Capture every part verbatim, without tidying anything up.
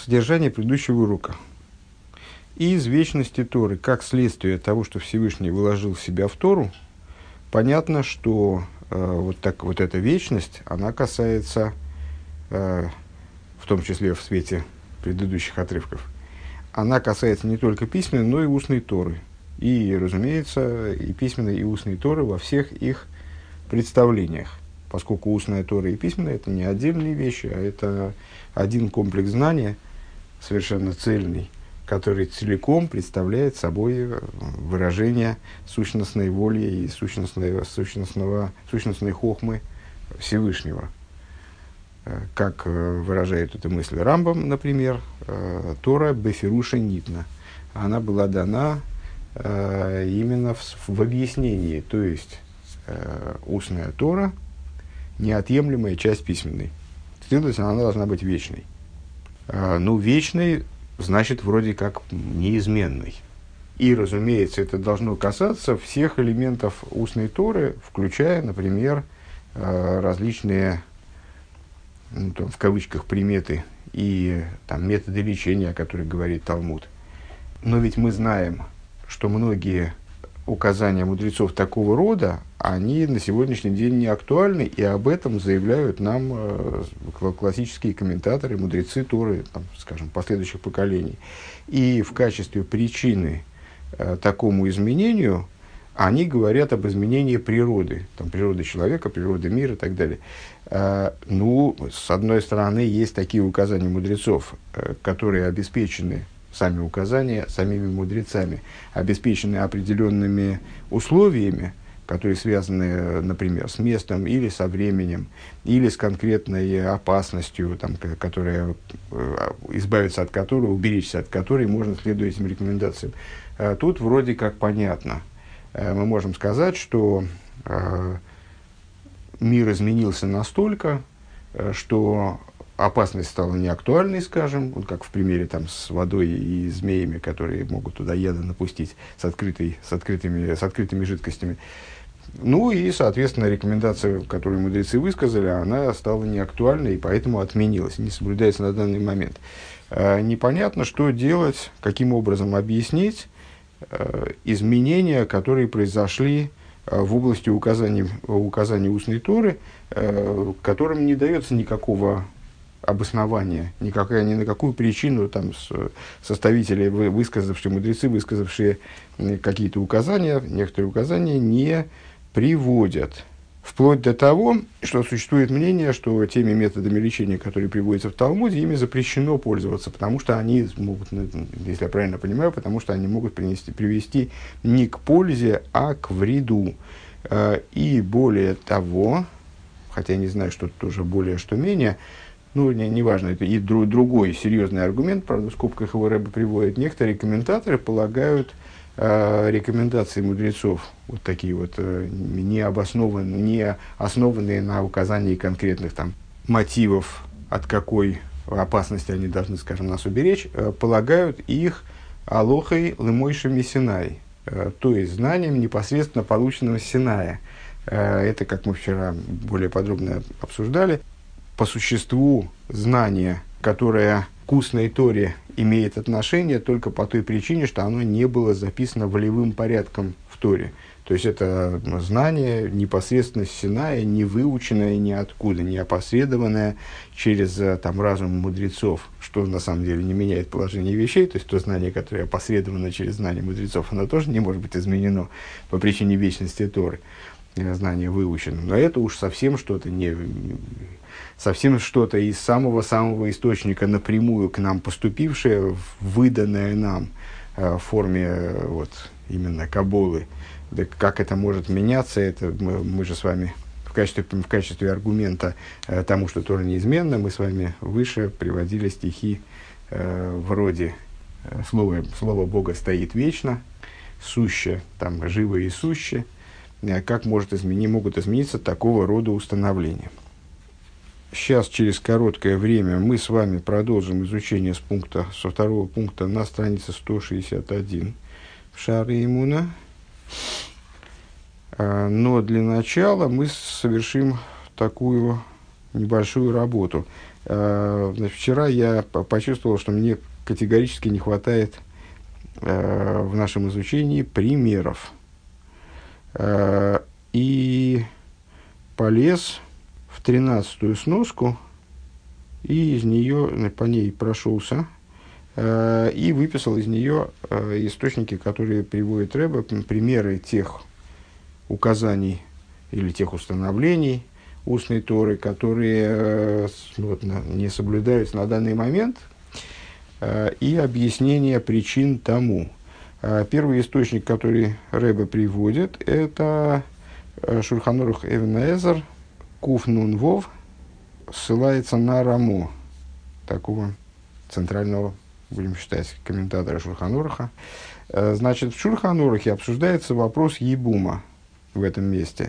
Содержание предыдущего урока. Из вечности Торы, как следствие того, что Всевышний вложил в себя в Тору, понятно, что э, вот, так, вот эта вечность, она касается, э, в том числе в свете предыдущих отрывков, она касается не только письменной, но и устной Торы. И, разумеется, и письменной, и устной Торы во всех их представлениях. Поскольку устная Тора и письменная – это не отдельные вещи, а это один комплекс знания, совершенно цельный, который целиком представляет собой выражение сущностной воли и сущностной, сущностного, сущностной хохмы Всевышнего. Как выражает эту мысль Рамбам, например, Тора бефируша нитна. Она была дана именно в, в объяснении, то есть устная Тора – неотъемлемая часть письменной. Следовательно, она должна быть вечной. А, ну, вечной значит вроде как неизменной. И, разумеется, это должно касаться всех элементов устной Торы, включая, например, различные, ну, там, в кавычках, приметы и там, методы лечения, о которых говорит Талмуд. Но ведь мы знаем, что многие указания мудрецов такого рода, они на сегодняшний день не актуальны, и об этом заявляют нам э, классические комментаторы, мудрецы Торы, там, скажем, последующих поколений. И в качестве причины э, такому изменению они говорят об изменении природы, там, природы человека, природы мира и так далее. Э, ну, с одной стороны, есть такие указания мудрецов, э, которые обеспечены, сами указания, самими мудрецами, обеспечены определенными условиями, которые связаны, например, с местом или со временем, или с конкретной опасностью, там, которая, избавиться от которой, уберечься от которой можно следовать этим рекомендациям. Тут вроде как понятно. Мы можем сказать, что мир изменился настолько, что опасность стала неактуальной, скажем, вот как в примере там, с водой и змеями, которые могут туда яда напустить с, открытой, с, открытыми, с открытыми жидкостями. Ну и, соответственно, рекомендация, которую мудрецы высказали, она стала неактуальной и поэтому отменилась, не соблюдается на данный момент. Э, непонятно, что делать, каким образом объяснить э, изменения, которые произошли э, в области указаний, указаний устной Торы, э, которым не дается никакого обоснования, никакая, ни на какую причину там, с, составители, высказавшие, мудрецы, высказавшие какие-то указания, некоторые указания не приводят. Вплоть до того, что существует мнение, что теми методами лечения, которые приводятся в Талмуде, ими запрещено пользоваться, потому что они могут, если я правильно понимаю, потому что они могут принести, привести не к пользе, а к вреду. И более того, хотя я не знаю, что тут уже более, что менее, ну, не, не важно, это и дру, другой серьезный аргумент, правда, в скобках его Рэбе приводит. Некоторые комментаторы полагают э, рекомендации мудрецов, вот такие вот, э, не обоснованные, не основанные на указании конкретных там, мотивов, от какой опасности они должны, скажем, нас уберечь, э, полагают их алохой лемойшами Синай, э, то есть знанием, непосредственно полученным с Синая. Э, это, как мы вчера более подробно обсуждали, по существу знание, которое к устной Торе имеет отношение только по той причине, что оно не было записано волевым порядком в Торе. То есть это знание непосредственно с Синая, не выученное ниоткуда, не опосредованное через там, разум мудрецов, что на самом деле не меняет положение вещей. То есть то знание, которое опосредовано через знание мудрецов, оно тоже не может быть изменено по причине вечности Торы. Знание выучено. Но это уж совсем что-то не... совсем что-то из самого-самого источника напрямую к нам поступившее, выданное нам э, в форме э, вот, именно Каболы. Да как это может меняться, это мы, мы же с вами в качестве, в качестве аргумента э, тому, что Тора неизменна, мы с вами выше приводили стихи э, вроде э, слово, слово Бога стоит вечно, суще, там, живо и суще. Э, как может измени, могут измениться такого рода установления. Сейчас, через короткое время, мы с вами продолжим изучение с пункта, со второго пункта на странице сто шестьдесят один в Шааре Эмуна. Но для начала мы совершим такую небольшую работу. Э, значит, вчера я почувствовал, что мне категорически не хватает э, в нашем изучении примеров. Э, и полез в тринадцатую сноску, и из нее, по ней прошелся, э, и выписал из нее э, источники, которые приводит Ребе, примеры тех указаний или тех установлений устной Торы, которые э, вот, на, не соблюдаются на данный момент, э, и объяснение причин тому. Э, первый источник, который Ребе приводит, это э, Шульхан Арух Эвен Эзер, Куф Нун Вов, ссылается на Рамо, такого центрального, будем считать, комментатора Шульхан Аруха. Э, значит, в Шульхан Арухе обсуждается вопрос ебума в этом месте.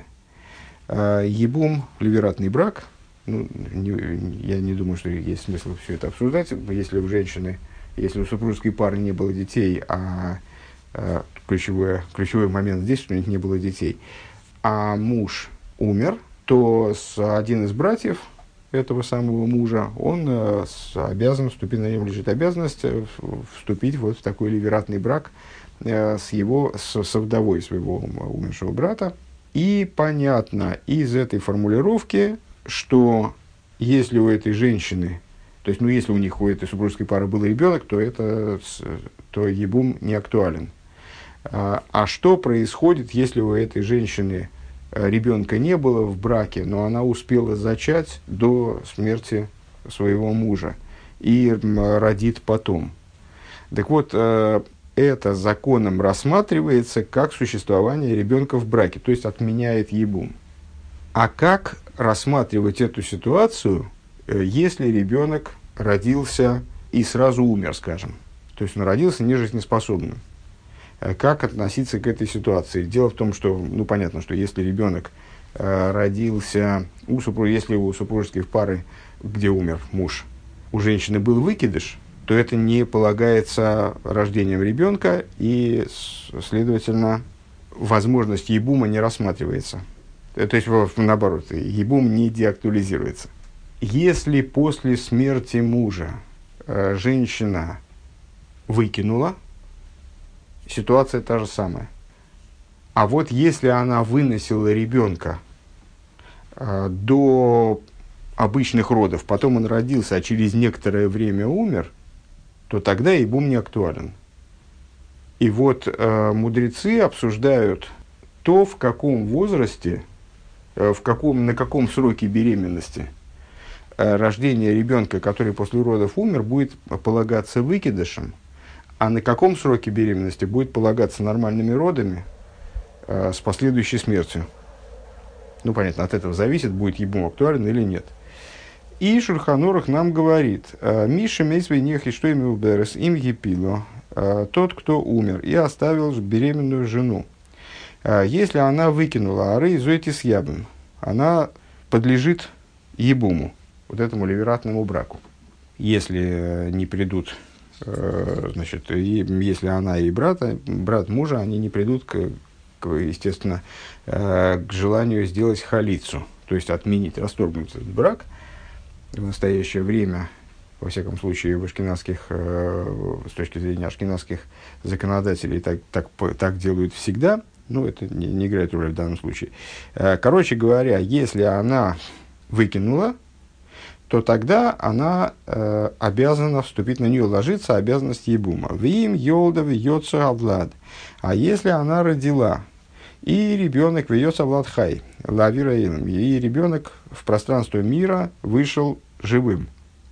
Ебум, ливератный брак, ну, не, я не думаю, что есть смысл все это обсуждать. Если у женщины, если у супружеской пары не было детей, а, а ключевой, ключевой момент здесь, что у них не было детей, а муж умер, то с, один из братьев этого самого мужа, он а, с, обязан вступить, на нем лежит обязанность вступить вот в такой ливератный брак а, с его, с, со вдовой своего умершего брата. И понятно из этой формулировки, что если у этой женщины, то есть, ну, если у них, у этой супружеской пары был ребенок, то, это, то ебум не актуален. А, а что происходит, если у этой женщины ребенка не было в браке, но она успела зачать до смерти своего мужа и родит потом? Так вот, это законом рассматривается как существование ребенка в браке, то есть отменяет ебум. А как рассматривать эту ситуацию, если ребенок родился и сразу умер, скажем? То есть он родился нежизнеспособным. Как относиться к этой ситуации? Дело в том, что, ну, понятно, что если ребенок э, родился, у супруг, если у супружеской пары, где умер муж, у женщины был выкидыш, то это не полагается рождением ребенка, и, следовательно, возможность ебума не рассматривается. То есть, наоборот, ебум не деактуализируется. Если после смерти мужа э, женщина выкинула, ситуация та же самая. А вот если она выносила ребенка э, до обычных родов, потом он родился, а через некоторое время умер, то тогда ебум не актуален. И вот э, мудрецы обсуждают то, в каком возрасте, э, в каком, на каком сроке беременности э, рождение ребенка, который после родов умер, будет полагаться выкидышем, а на каком сроке беременности будет полагаться нормальными родами э, с последующей смертью. Ну, понятно, от этого зависит, будет ебум актуален или нет. И Шульхан Арух нам говорит: Миша мейсвей нехи что имел берес им епило, тот, кто умер и оставил беременную жену. Если она выкинула ары зойти с ябом, она подлежит ебуму, вот этому ливератному браку. Если не придут, значит, и, если она и брата, брат мужа, они не придут, к, к, естественно, к желанию сделать халицу, то есть отменить, расторгнуть этот брак. В настоящее время, во всяком случае, в ашкеназских, э, с точки зрения ашкеназских законодателей, так, так, так делают всегда, но это не, не играет роли в данном случае. Э, короче говоря, если она выкинула, то тогда она э, обязана вступить, на нее ложится обязанность ебума. Вим йолдав йоца авлад. А если она родила, и ребенок вьется авлад хай, лавира илам, и ребенок в пространство мира вышел живым.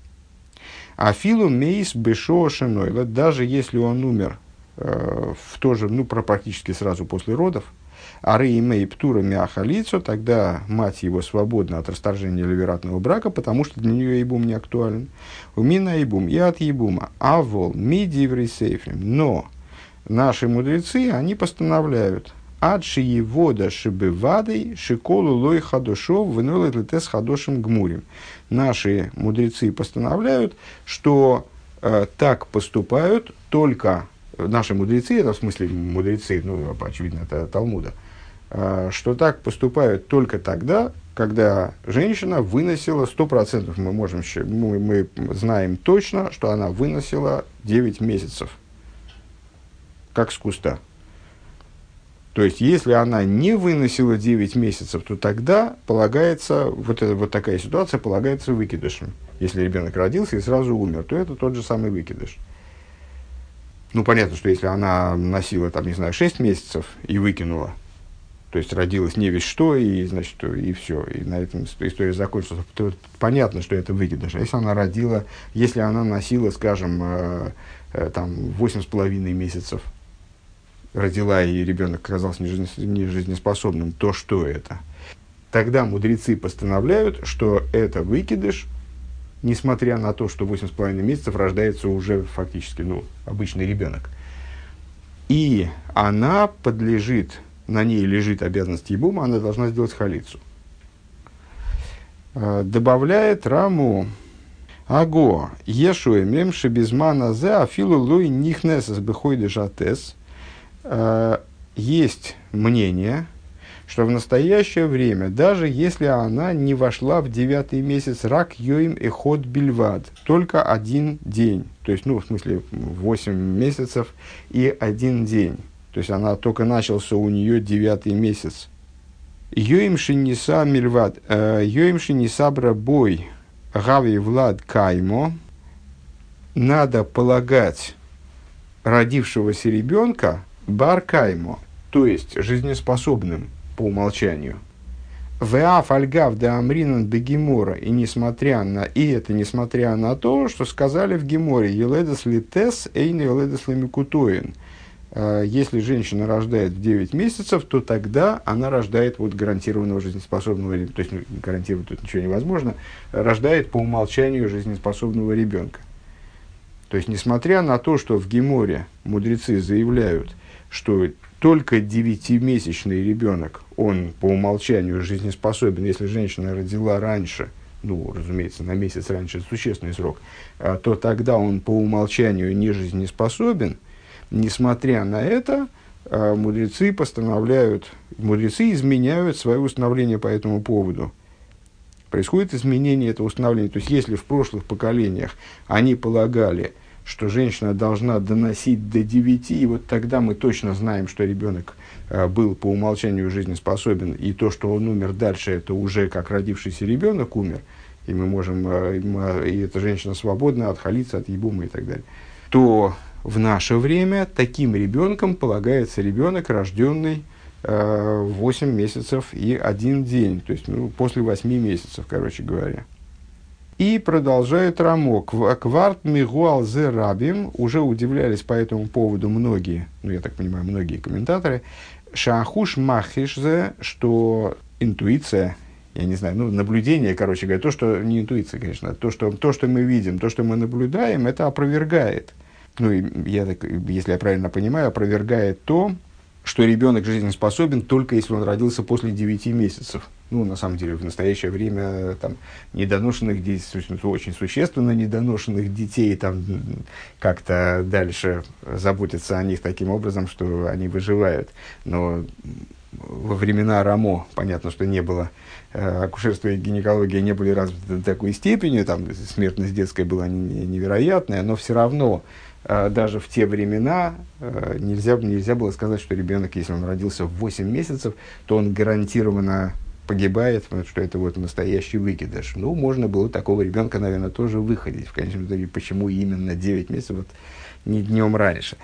А филу мейс бешо шинойла, даже если он умер э, в то же, ну, практически сразу после родов, а реймей птура мяхалицо, тогда мать его свободна от расторжения ливератного брака, потому что для нее ебум не актуален. Умина ебум и от ебума. А вол миди в рейсейфрим. Но наши мудрецы, они постановляют: Адши евода шибывадой шиколу лой хадошов вынолет летес хадошим гмурим. Наши мудрецы постановляют, что э, так поступают только наши мудрецы, это в смысле мудрецы, ну, очевидно, это Талмуда, что так поступают только тогда, когда женщина выносила сто процентов, мы, можем, мы, мы знаем точно, что она выносила девять месяцев, как с куста. То есть, если она не выносила девять месяцев, то тогда полагается, вот, это, вот такая ситуация полагается выкидышем. Если ребенок родился и сразу умер, то это тот же самый выкидыш. Ну, понятно, что если она носила, там, не знаю, шесть месяцев и выкинула, то есть родилась не весь что, и, значит, и все, и на этом история закончилась, то понятно, что это выкидыш. А если она родила, если она носила, скажем, э, э, там, восемь с половиной месяцев, родила, и ребенок оказался нежизнеспособным, то что это? Тогда мудрецы постановляют, что это выкидыш, несмотря на то, что восемь с половиной месяцев рождается уже фактически, ну, обычный ребенок. И она подлежит, на ней лежит обязанность ебума, она должна сделать халицу. Добавляет Раму: Аго, ешуэмем шебизмана зе афилу луй нихнесес бехойды жатес. Есть мнение, что в настоящее время, даже если она не вошла в девятый месяц, рак йоим эход бильвад, только один день, то есть, ну, в смысле, восемь месяцев и один день, то есть, она только начался у нее девятый месяц. Йоим шиниса мильвад, йоим шиниса брабой, гави влад каймо, надо полагать родившегося ребенка бар каймо, то есть, жизнеспособным по умолчанию. Веаф альгав де амринан бегемора, и несмотря на и это несмотря на то, что сказали в Геморе: еледес литес эйн еледес лимикутоин. Если женщина рождает в девять месяцев, то тогда она рождает вот гарантированного жизнеспособного ребенка. То есть, ну, гарантировать тут ничего невозможно. Рождает по умолчанию жизнеспособного ребенка. То есть, несмотря на то, что в Геморе мудрецы заявляют, что только девятимесячный ребенок, он по умолчанию жизнеспособен, если женщина родила раньше, ну, разумеется, на месяц раньше, это существенный срок, то тогда он по умолчанию не жизнеспособен. Несмотря на это, мудрецы постановляют, мудрецы изменяют свое установление по этому поводу. Происходит изменение этого установления. То есть, если в прошлых поколениях они полагали, что женщина должна доносить до девяти, и вот тогда мы точно знаем, что ребенок э, был по умолчанию жизнеспособен, и то, что он умер дальше, это уже как родившийся ребенок умер, и мы можем, э, мы, и эта женщина свободна от халица, от ебума и так далее, то в наше время таким ребенком полагается ребенок, рожденный э, восемь месяцев и один день, то есть, ну, после восьми месяцев, короче говоря. И продолжает Рамо: «Кварт мигуал зе рабим», уже удивлялись по этому поводу многие, ну, я так понимаю, многие комментаторы, «шахуш махишзе», что интуиция, я не знаю, ну, наблюдение, короче говоря, то, что, не интуиция, конечно, то, что, то, что мы видим, то, что мы наблюдаем, это опровергает, ну, я так, если я правильно понимаю, опровергает то, что ребенок жизнеспособен только если он родился после девяти месяцев. Ну, на самом деле, в настоящее время там, недоношенных детей, очень существенно недоношенных детей, там, как-то дальше заботятся о них таким образом, что они выживают. Но во времена Рамо, понятно, что не было, э, акушерство и гинекология не были развиты до такой степени, там смертность детская была невероятная, но все равно даже в те времена э, нельзя, нельзя было сказать, что ребенок, если он родился в восемь месяцев, то он гарантированно погибает, что это вот настоящий выкидыш. Ну, можно было такого ребенка, наверное, тоже выходить. В конечном итоге, почему именно девять месяцев, вот, не днем раньше.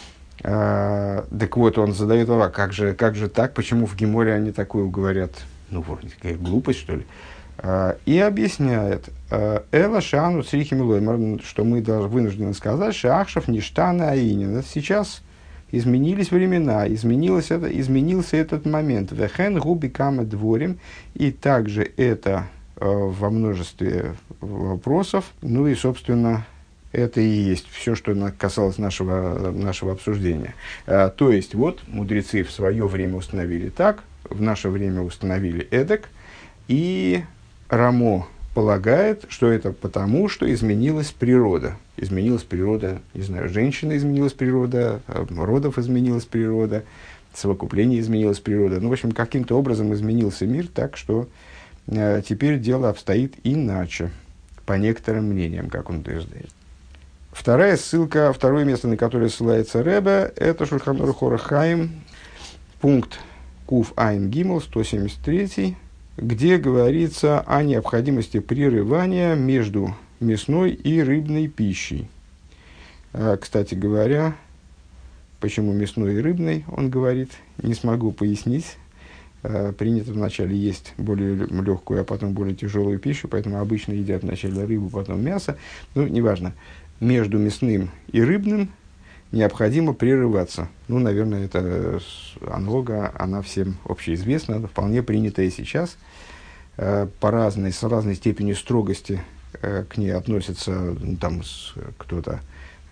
А, так вот, он задает вопрос: как же, как же так, почему в Геморе они такое говорят? Ну, вроде какая глупость, что ли? И объясняет: «Эла шану црихим, что мы должны вынуждены сказать, шахшев ништана аинин». Сейчас изменились времена, изменилось это, изменился этот момент. Вехен губи кама дворим, и также это э, во множестве вопросов. Ну и, собственно, это и есть все, что касалось нашего, нашего обсуждения. А, то есть, вот, мудрецы в свое время установили так, в наше время установили эдак, и Рамо полагает, что это потому, что изменилась природа. Изменилась природа, не знаю, женщины изменилась природа, родов изменилась природа. совокупление изменилась природа. Ну, в общем, каким-то образом изменился мир так, что э, теперь дело обстоит иначе, по некоторым мнениям, как он утверждает. Вторая ссылка, второе место, на которое ссылается Ребе, это Шульхан Арух Орах Хаим, пункт Куф Айн Гимл, сто семьдесят три, где говорится о необходимости прерывания между мясной и рыбной пищей. А, кстати говоря, почему мясной и рыбной, он говорит, не смогу пояснить. А, принято вначале есть более легкую, а потом более тяжелую пищу, поэтому обычно едят вначале рыбу, потом мясо. Ну, неважно. Между мясным и рыбным необходимо прерываться. Ну, наверное, это аналога, она всем общеизвестна, вполне принятая сейчас. По разной, с разной степенью строгости к ней относится, ну, там кто-то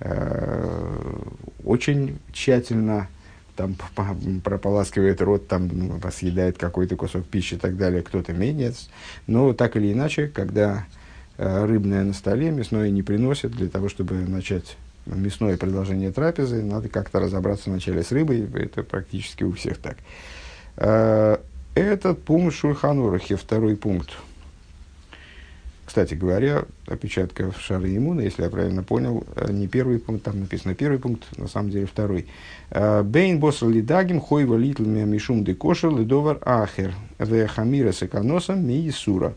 очень тщательно там, прополаскивает рот, там, съедает какой-то кусок пищи и так далее, кто-то менее. Но так или иначе, когда рыбное на столе, мясное не приносят, для того, чтобы начать мясное продолжение трапезы, надо как-то разобраться вначале с рыбой, это практически у всех так. Этот пункт Шульхан Арухе, второй пункт. Кстати говоря, опечатка в Шаре Имуна, если я правильно понял, не первый пункт, там написано первый пункт, на самом деле второй. Бейн боср лидагим хойва литл мишум де кошер лидовар ахер ве хамира секаносом миисура.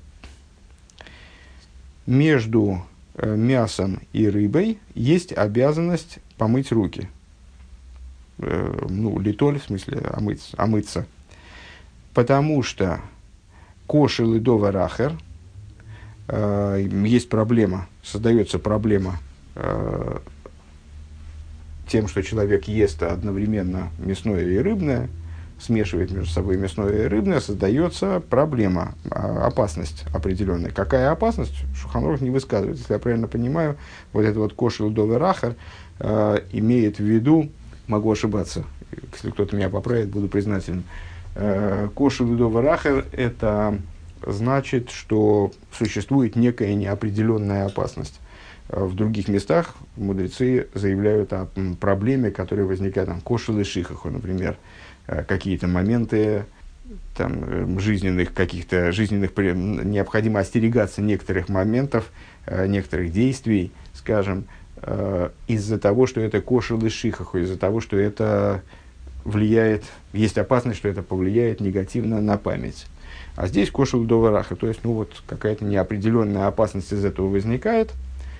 Между э, мясом и рыбой есть обязанность помыть руки. Э, ну, литоль, в смысле омыться. омыться. Потому что кошер лидовар ахер, э, есть проблема, создается проблема э, тем, что человек ест одновременно мясное и рыбное, смешивает между собой мясное и рыбное, создается проблема, опасность определенная. Какая опасность? Шульхан Арух не высказывает. Если я правильно понимаю, вот это вот кошер лидовар ахер э, имеет в виду, могу ошибаться, если кто-то меня поправит, буду признателен. Э, кошер лидовар ахер – это значит, что существует некая неопределенная опасность. В других местах мудрецы заявляют о проблеме, которая возникает, там, кошер лешихаху, например, какие-то моменты там, жизненных, каких-то жизненных, необходимо остерегаться некоторых моментов, некоторых действий, скажем, из-за того, что это кошер лешихаху, из-за того, что это влияет, есть опасность, что это повлияет негативно на память. А здесь кошер лидовар ахер, то есть, ну вот, какая-то неопределенная опасность из этого возникает.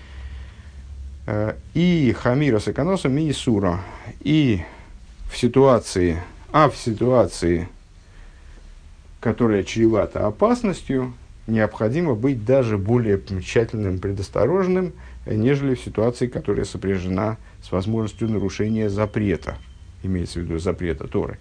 И хамира с эконосом и сура. И в ситуации, а в ситуации, которая чревата опасностью, необходимо быть даже более тщательным, предосторожным, нежели в ситуации, которая сопряжена с возможностью нарушения запрета, имеется в виду запрета Торы.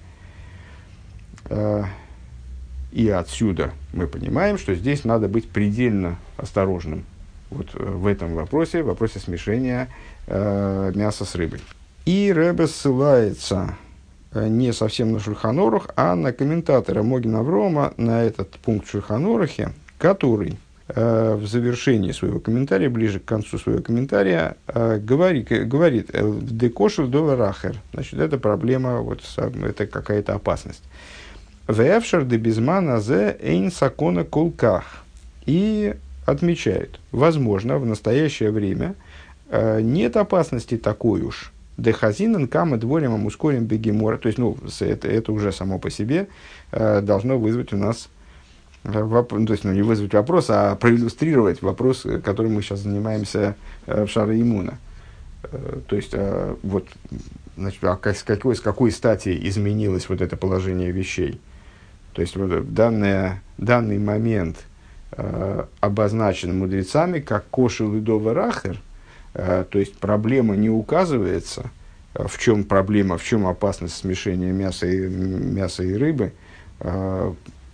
И отсюда мы понимаем, что здесь надо быть предельно осторожным. Вот в этом вопросе, в вопросе смешения э, мяса с рыбой. И Ребе ссылается э, не совсем на Шульхан Арух, а на комментатора Могин Аврома, на этот пункт в Шульхан Арухе, который э, в завершении своего комментария, ближе к концу своего комментария, э, говорит, говорит «Декошер довар ахер». Значит, это проблема, вот, это какая-то опасность. «Вэфшер де безмана зе эйн сакона колках». И отмечает, возможно, в настоящее время э, нет опасности такой уж. Дехазинен кама дворим амускорим бегемора. То есть, ну, это, это уже само по себе э, должно вызвать у нас, э, воп, то есть, ну, не вызвать вопрос, а проиллюстрировать вопрос, которым мы сейчас занимаемся э, в Шаре Имуна. Э, то есть, э, вот, значит, а с, какой, с какой стати изменилось вот это положение вещей? То есть, вот, данное, данный момент э, обозначен мудрецами как кошер лидовар ахер, э, то есть проблема не указывается, э, в чем проблема, в чем опасность смешения мяса и, мяса и рыбы, э,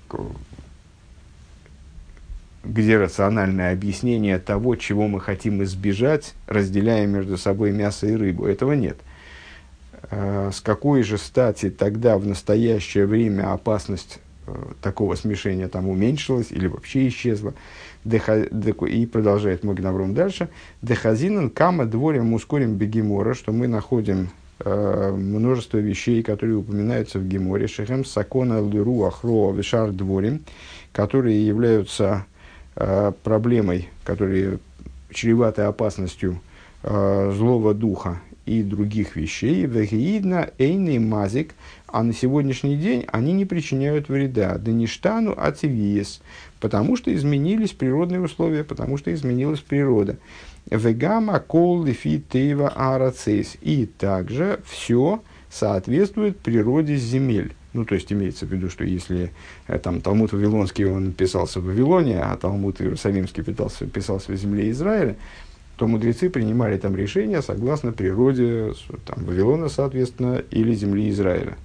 где рациональное объяснение того, чего мы хотим избежать, разделяя между собой мясо и рыбу. Этого нет. Э, с какой же стати тогда в настоящее время опасность такого смешения там уменьшилось или вообще исчезло? И продолжает Могин Авром дальше. Дехазинен кама дворим ускорим бегемора, что мы находим э, множество вещей, которые упоминаются в Геморе, шехем сакона лируах ро вишар дворим, которые являются э, проблемой, которые чреваты опасностью э, злого духа и других вещей, вегиидна эйный мазик, а на сегодняшний день они не причиняют вреда, даништану ацивиес, потому что изменились природные условия, потому что изменилась природа. Вегама кол лифи тейва арацейс, и также все соответствует природе земель. Ну, то есть, имеется в виду, что если э, там, Талмуд Вавилонский, он писался в Вавилоне, а Талмуд Иерусалимский писался, писался в земле Израиля, то мудрецы принимали там решения согласно природе там, Вавилона, соответственно, или земли Израиля.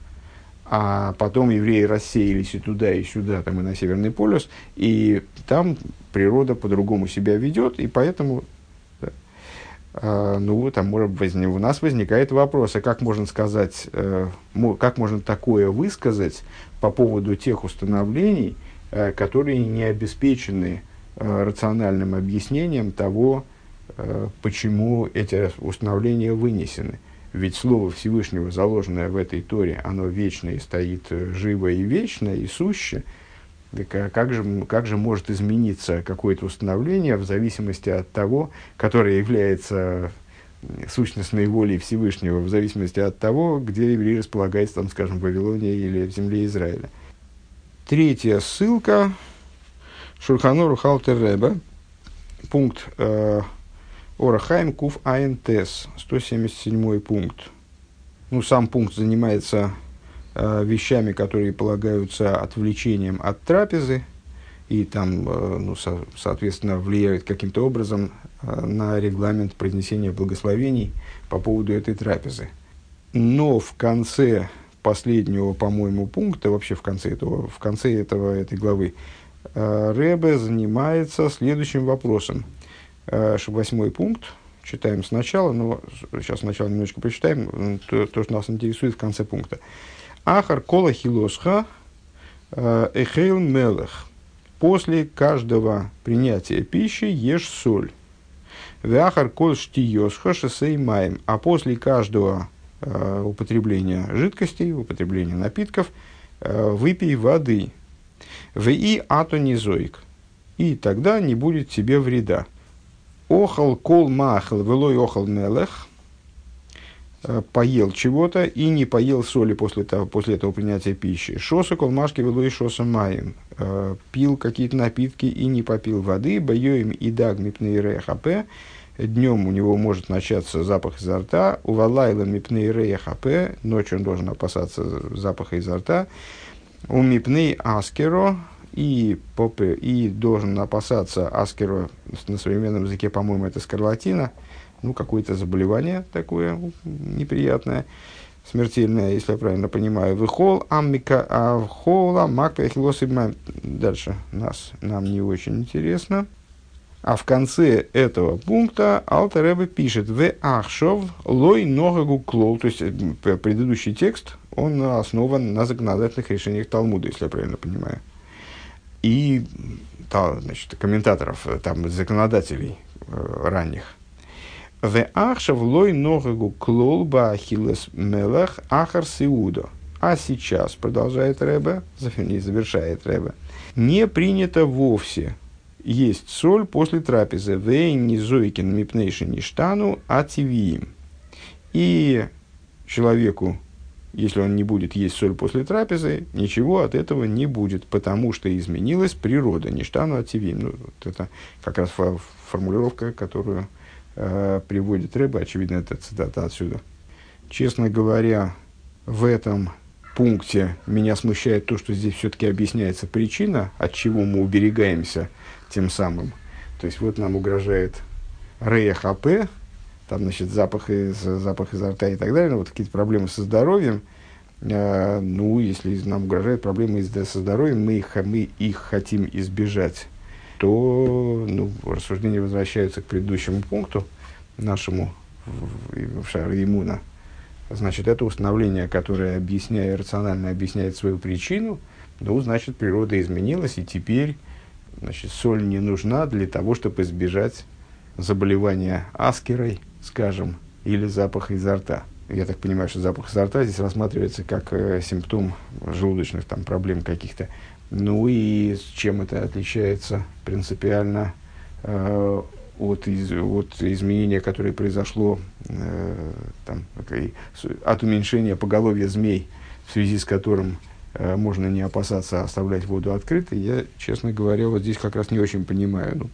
А потом евреи рассеялись и туда, и сюда, там, и на Северный полюс, и там природа по-другому себя ведет, и поэтому... Uh, ну, там может, возник, у нас возникает вопрос, а как можно сказать, uh, как можно такое высказать по поводу тех установлений, uh, которые не обеспечены uh, рациональным объяснением того, uh, почему эти установления вынесены. Ведь Слово Всевышнего, заложенное в этой Торе, оно вечное и стоит живо и вечно, и суще. Так, а как же, как же может измениться какое-то установление в зависимости от того, которое является сущностной волей Всевышнего, в зависимости от того, где еврей располагается, там, скажем, в Вавилоне или в земле Израиля. Третья ссылка. Шулхан Арух Алтер Ребе. Пункт э, Орахайм Куф Айн Тес. сто семьдесят седьмой пункт. Ну, сам пункт занимается вещами, которые полагаются отвлечением от трапезы и там, ну, со, соответственно, влияют каким-то образом на регламент произнесения благословений по поводу этой трапезы. Но в конце последнего, по-моему, пункта, вообще в конце этого, в конце этого, этой главы, Ребе занимается следующим вопросом. Восьмой пункт, читаем сначала, но сейчас сначала немножечко прочитаем, то, то, что нас интересует в конце пункта. Ахар кола хилосха эхейл мелех. После каждого принятия пищи ешь соль. Веахар кол штиосха шесей маем. А после каждого э, употребления жидкостей, употребления напитков, э, выпей воды. Веи атонизоик. И тогда не будет тебе вреда. Охал кол махал велой охал мелех. Поел чего-то и не поел соли после, того, после этого принятия пищи. Шоса колмашки вело и шоса маем. Пил какие-то напитки и не попил воды. Боем и даг мипней хп. Днем у него может начаться запах изо рта. Увалайла мипней хп. Ночью он должен опасаться запаха изо рта. У мипней аскеро. И, попе, и должен опасаться аскеро. На современном языке, по-моему, это скарлатина. Ну, какое-то заболевание такое неприятное, смертельное, если я правильно понимаю. Выхол, аммика, авхола, макпа, эхилосибма. Дальше нас, нам не очень интересно. А в конце этого пункта Алтер Ребе пишет «Ве ахшов лой ногагу клол». То есть, предыдущий текст, он основан на законодательных решениях Талмуда, если я правильно понимаю. И, значит, комментаторов, там, законодателей э, ранних. «Ве ахшов лой ногагу клол ба ахиллес мелах ахар сиудо». А сейчас, продолжает Ребе, завершает Ребе, не принято вовсе есть соль после трапезы. «Вей низойкин мипнейши ништану ативиим». И человеку, если он не будет есть соль после трапезы, ничего от этого не будет, потому что изменилась природа. Ништану ативиим. Ну, вот это как раз формулировка, которую э, приводит Ребе. Очевидно, это цитата отсюда. Честно говоря, в этом пункте меня смущает то, что здесь все-таки объясняется причина, от чего мы уберегаемся тем самым. То есть, вот нам угрожает рея хп, там, значит, запах, из, запах изо рта и так далее, ну, вот какие-то проблемы со здоровьем. Э, ну, если нам угрожают проблемы со здоровьем, мы их, мы их хотим избежать, то, ну, рассуждения возвращаются к предыдущему пункту нашему в, в Шаар Имуна. Значит, это установление, которое объясняет, рационально объясняет свою причину, ну, значит, природа изменилась, и теперь, значит, соль не нужна для того, чтобы избежать заболевания аскерой, скажем, или запаха изо рта. я так понимаю, что запах изо рта здесь рассматривается как э, симптом желудочных там, проблем каких-то. Ну и чем это отличается принципиально э, от, из, от изменения, которое произошло э, там, от уменьшения поголовья змей, в связи с которым э, можно не опасаться оставлять воду открытой, я, честно говоря, вот здесь как раз не очень понимаю. Ну,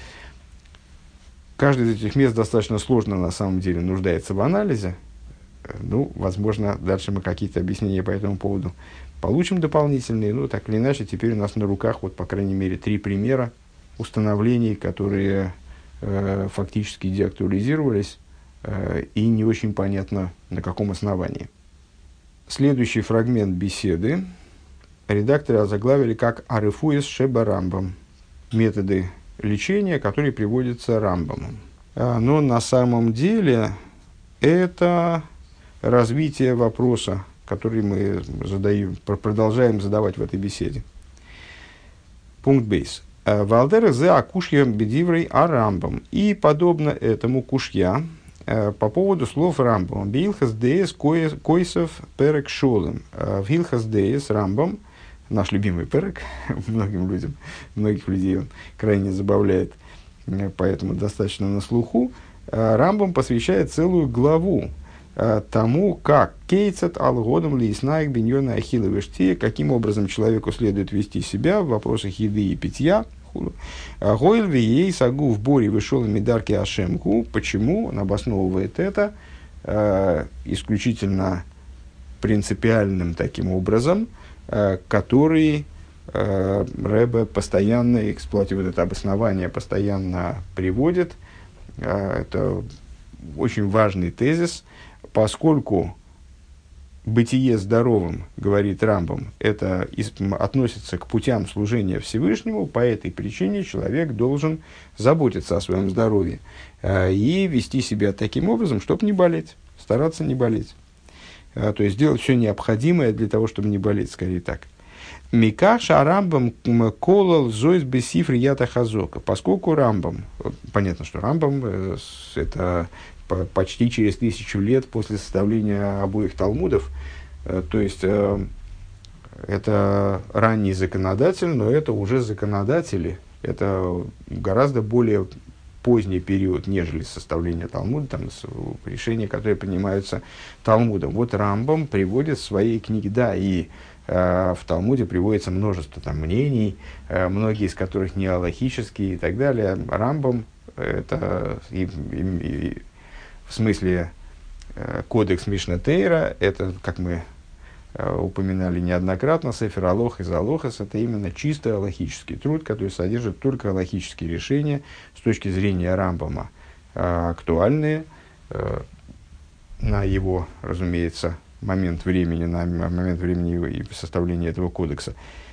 каждое из этих мест достаточно сложно, на самом деле, нуждается в анализе. Ну, возможно, дальше мы какие-то объяснения по этому поводу получим дополнительные. Ну, так или иначе, теперь у нас на руках, вот, по крайней мере, три примера установлений, которые э, фактически деактуализировались, э, и не очень понятно, на каком основании. Следующий фрагмент беседы редакторы озаглавили как «Арефуэс шеба Рамбам» – методы лечения, которые приводятся Рамбамом. А, но на самом деле это развитие вопроса, который мы задаем, продолжаем задавать в этой беседе. Пункт бейс. Валдера зе акушья бедиврей а Рамбам. И подобно этому кушья по поводу слов Рамбама. Билхас деес койсов перек шолем. В Хилхас деес Рамбам, наш любимый перек, многим людям, многих людей он крайне забавляет, поэтому достаточно на слуху. Рамбам посвящает целую главу тому, как кейцет алгодом лиснайк биньона ахилла вешти, каким образом человеку следует вести себя в вопросах еды и питья. Гойл вией сагу в боре вышел медарки ашемку. Почему? Он обосновывает это э, исключительно принципиальным таким образом, э, который э, Ребе постоянно эксплуатирует, это обоснование постоянно приводит. Э, это очень важный тезис, поскольку бытие здоровым, говорит Рамбам, это из, относится к путям служения Всевышнему, по этой причине человек должен заботиться о своем здоровье э, и вести себя таким образом, чтобы не болеть, стараться не болеть. Э, то есть делать все необходимое для того, чтобы не болеть, скорее так. Микаша Рамбам колол зоис бесифри ята хазока. Поскольку Рамбам, понятно, что Рамбам э, это почти через тысячу лет после составления обоих талмудов, э, то есть э, это ранний законодатель, но это уже законодатели, это гораздо более поздний период, нежели составление Талмуда, там, решения, которые принимаются Талмудом. Вот Рамбам приводит в своей книге, да, и э, в Талмуде приводится множество там, мнений, э, многие из которых не алахические и так далее. Рамбам это и, и, и, в смысле э, кодекс Мишна Тейра, это, как мы э, упоминали неоднократно, Сефер Алох из Алохас, это именно чисто алахический труд, который содержит только алахические решения с точки зрения Рамбама, э, актуальные э, на его, разумеется, момент времени, на момент времени и составления этого кодекса.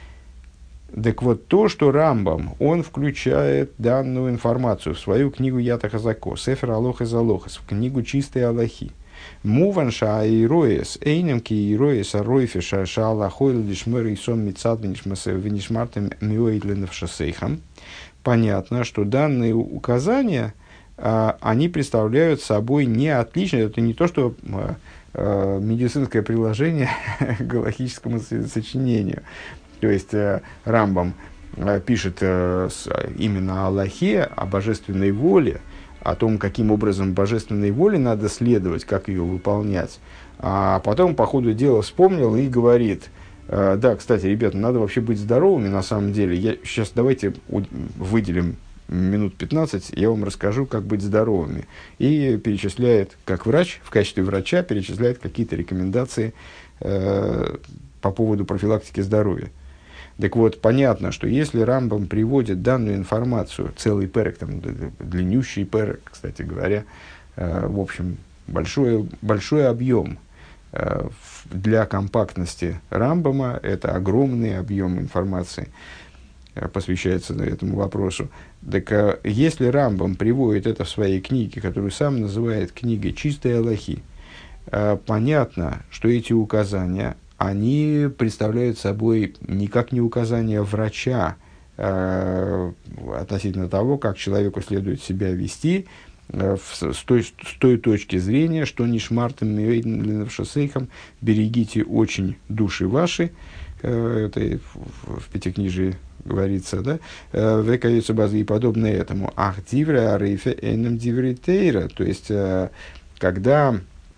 Так вот, то, что Рамбам, он включает данную информацию в свою книгу Ята Хазако, Сефер Алох из Алохас, в книгу Чистой Аллахи. Муванша аироес, эйнемки ироес аройфиша шаалахойл дишмэр и сон мицад венишмартем миоидленов шосейхам. Понятно, что данные указания, а, они представляют собой не отличное, это не то, что а, а, медицинское приложение к галахическому сочинению. То есть э, Рамбам э, пишет э, с, именно о Аллахе, о божественной воле, о том, каким образом божественной воле надо следовать, как ее выполнять. А потом по ходу дела вспомнил и говорит, э, да, кстати, ребята, надо вообще быть здоровыми на самом деле. Я, сейчас давайте выделим минут пятнадцать, я вам расскажу, как быть здоровыми. И перечисляет, как врач, в качестве врача, перечисляет какие-то рекомендации э, по поводу профилактики здоровья. Так вот, понятно, что если Рамбам приводит данную информацию, целый перек, там, длиннющий перек, кстати говоря, э, в общем, большой, большой объем э, для компактности Рамбама, это огромный объем информации, э, посвящается этому вопросу. Так э, если Рамбам приводит это в своей книге, которую сам называет книгой «Чистой Аллахи», э, понятно, что эти указания они представляют собой никак не указания врача э, относительно того, как человеку следует себя вести э, в, с, той, с той точки зрения, что нишмартем шосейхам, берегите очень души ваши, э, это в, в Пятикнижии говорится, да, векаются базы и подобное этому. Ах, дивре арифе энем дивритейра, то есть, э, когда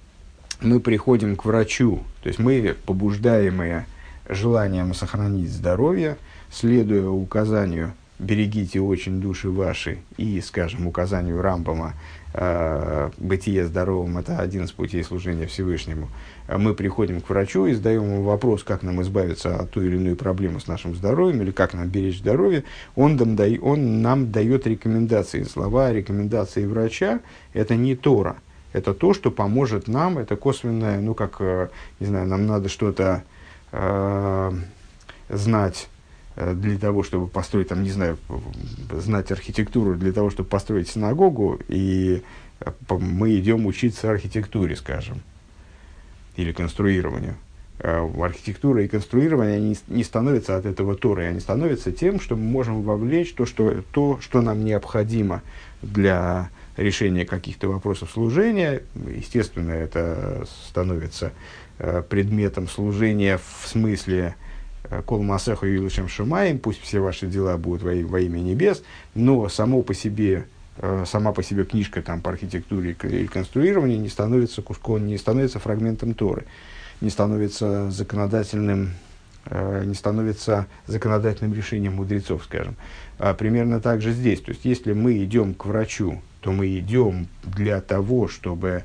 мы приходим к врачу, то есть мы, побуждаемые желанием сохранить здоровье, следуя указанию «берегите очень души ваши» и, скажем, указанию Рамбама э, «бытие здоровым» – это один из путей служения Всевышнему, мы приходим к врачу и задаем ему вопрос, как нам избавиться от той или иной проблемы с нашим здоровьем, или как нам беречь здоровье, он, нам да, он нам дает рекомендации. Слова рекомендации врача – это не Тора. Это то, что поможет нам, это косвенное, ну, как, э, не знаю, нам надо что-то э, знать э, для того, чтобы построить, там, не знаю, знать архитектуру для того, чтобы построить синагогу, и э, мы идем учиться архитектуре, скажем, или конструированию. Э, архитектура и конструирование они не становятся от этого Торой, они становятся тем, что мы можем вовлечь то, что, то, что нам необходимо для решение каких-то вопросов служения. Естественно, это становится э, предметом служения в смысле «Кол масеху юлышем шумаем», пусть все ваши дела будут во, во имя небес, но само по себе, э, сама по себе книжка там, по архитектуре и конструированию не становится куском, не становится фрагментом Торы, не становится законодательным, э, не становится законодательным решением мудрецов, скажем. А примерно так же здесь. То есть, если мы идем к врачу, то мы идем для того, чтобы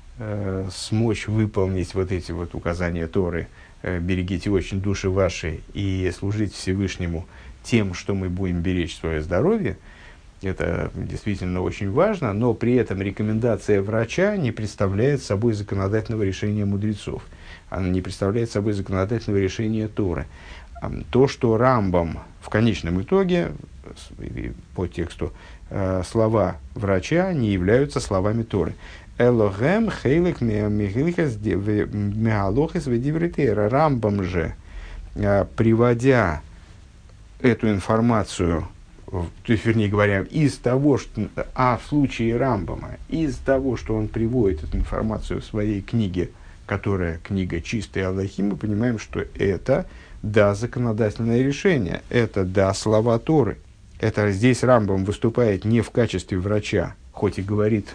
э, смочь выполнить вот эти вот указания Торы, э, берегите очень души ваши, и служить Всевышнему тем, что мы будем беречь свое здоровье. Это действительно очень важно, но при этом рекомендация врача не представляет собой законодательного решения мудрецов. Она не представляет собой законодательного решения Торы. То, что Рамбам в конечном итоге, по тексту, э, слова врача не являются словами Торы. Элохем хейлек мегалохис ведивритейра. Рамбам же, э, приводя эту информацию, то есть, вернее говоря, из того, что, а в случае Рамбама, из того, что он приводит эту информацию в своей книге, которая книга «Чистые Аллахи», мы понимаем, что это да законодательное решение, это да слова Торы. Это здесь Рамбам выступает не в качестве врача, хоть и говорит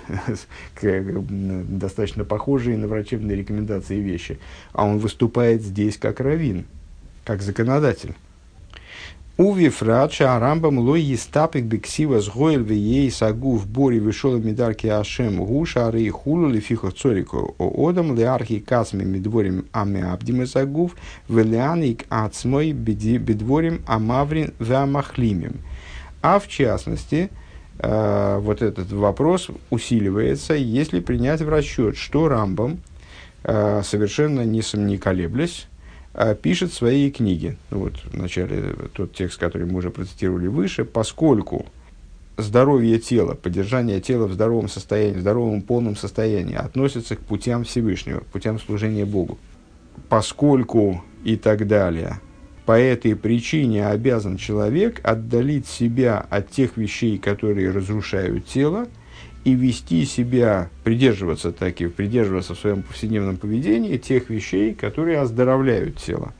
достаточно похожие на врачебные рекомендации вещи, а он выступает здесь как раввин, как законодатель. Уви фрача Рамбам лой естапик бексива сгойль веей сагу в боре вышел медарки Ашем гушары хулу лифихо цорику одам леархи касми медворим аме абдиме сагув велианик ацмой бедворим амаврин вамахлимим. А в частности, э, вот этот вопрос усиливается, если принять в расчет, что Рамбам, э, совершенно не, не колеблясь, э, пишет в своей книге, ну вот в начале тот текст, который мы уже процитировали выше, поскольку здоровье тела, поддержание тела в здоровом состоянии, в здоровом полном состоянии относится к путям Всевышнего, к путям служения Богу, поскольку и так далее. По этой причине обязан человек отдалить себя от тех вещей, которые разрушают тело, и вести себя, придерживаться таки, придерживаться в своем повседневном поведении тех вещей, которые оздоровляют тело.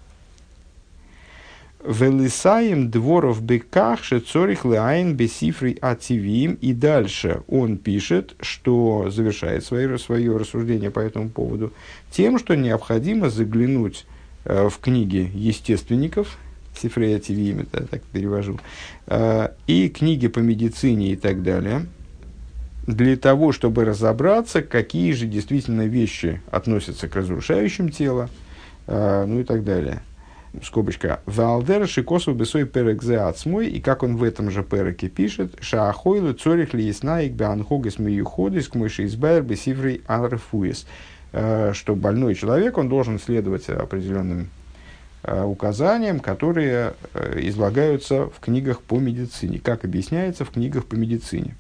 Велисаем дворов беках шецорих леайн бесифрей ативиим. И дальше он пишет, что завершает свое, свое рассуждение по этому поводу тем, что необходимо заглянуть в книги естественников, Сифрей Ативиим, это так перевожу, и книги по медицине и так далее, для того, чтобы разобраться, какие же действительно вещи относятся к разрушающим тело, ну и так далее. Скобочка. «Валдер шикосу бесой перек зе ацмой», и как он в этом же переке пишет, «Шаахойлы цорих ли яснаик беанхогес миюходис к мыши избайр бесифрей алрефуис», что больной человек, он должен следовать определенным э, указаниям, которые э, излагаются в книгах по медицине, как объясняется в книгах по медицине.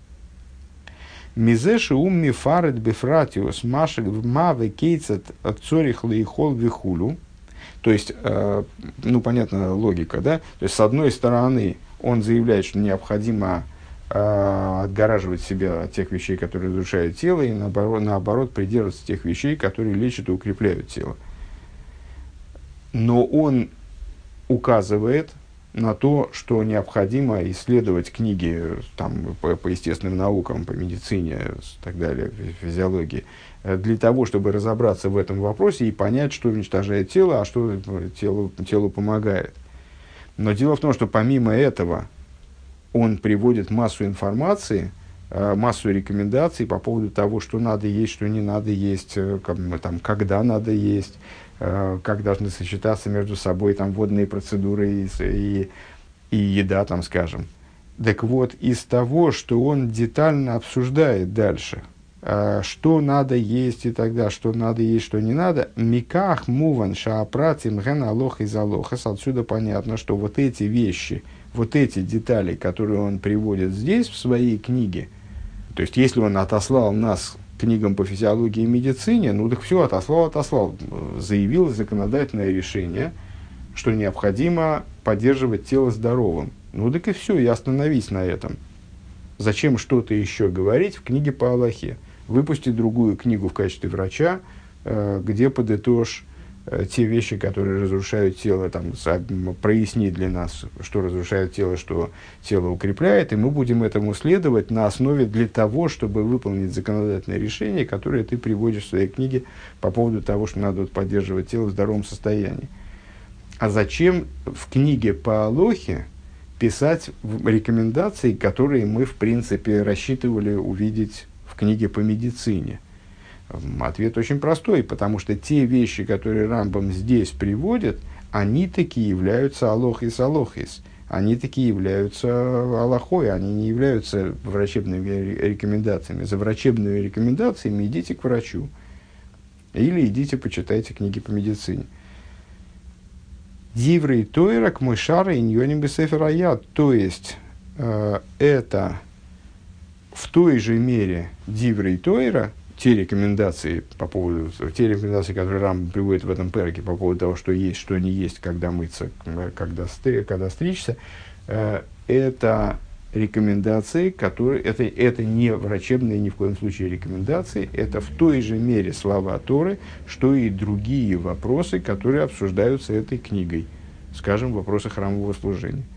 «Мизеши умми фарет бефратиус машек маве кейцет цорих лейхол вихулю». То есть, э, ну, понятна логика, да? То есть, с одной стороны, он заявляет, что необходимо а, отгораживать себя от тех вещей, которые разрушают тело, и наоборот, наоборот придерживаться тех вещей, которые лечат и укрепляют тело. Но он указывает на то, что необходимо исследовать книги там, по, по естественным наукам, по медицине и так далее, физиологии, для того, чтобы разобраться в этом вопросе и понять, что уничтожает тело, а что телу, телу помогает. Но дело в том, что помимо этого он приводит массу информации, массу рекомендаций по поводу того, что надо есть, что не надо есть, как, там, когда надо есть, как должны сочетаться между собой там, водные процедуры и, и, и еда, там, скажем. Так вот, из того, что он детально обсуждает дальше, что надо есть и тогда, что надо есть, что не надо, миках муван шаапратим ген алох из алохас, отсюда понятно, что вот эти вещи, вот эти детали, которые он приводит здесь, в своей книге, то есть, если он отослал нас книгам по физиологии и медицине, ну так все, отослал, отослал. Заявил законодательное решение, что необходимо поддерживать тело здоровым. Ну так и все, и остановись на этом. Зачем что-то еще говорить в книге по Аллахе? Выпусти другую книгу в качестве врача, где подытожь те вещи, которые разрушают тело, там, проясни для нас, что разрушает тело, что тело укрепляет, и мы будем этому следовать на основе для того, чтобы выполнить законодательное решение, которое ты приводишь в своей книге по поводу того, что надо вот поддерживать тело в здоровом состоянии. А зачем в книге по Алохе писать рекомендации, которые мы, в принципе, рассчитывали увидеть в книге по медицине? Ответ очень простой, потому что те вещи, которые Рамбам здесь приводит, они таки являются алохис алохис, они таки являются алахой, они не являются врачебными рекомендациями. За врачебными рекомендациями идите к врачу или идите почитайте книги по медицине. Диврей тойра к мойшара иньоним бесефер аят, то есть э, это в той же мере диврей тойра, те рекомендации, по поводу, те рекомендации, которые Рамбам приводит в этом перке по поводу того, что есть, что не есть, когда мыться, когда, стри, когда стричься, э, это рекомендации, которые, это, это не врачебные ни в коем случае рекомендации, это в той же мере слова Торы, что и другие вопросы, которые обсуждаются этой книгой, скажем, вопросы храмового служения.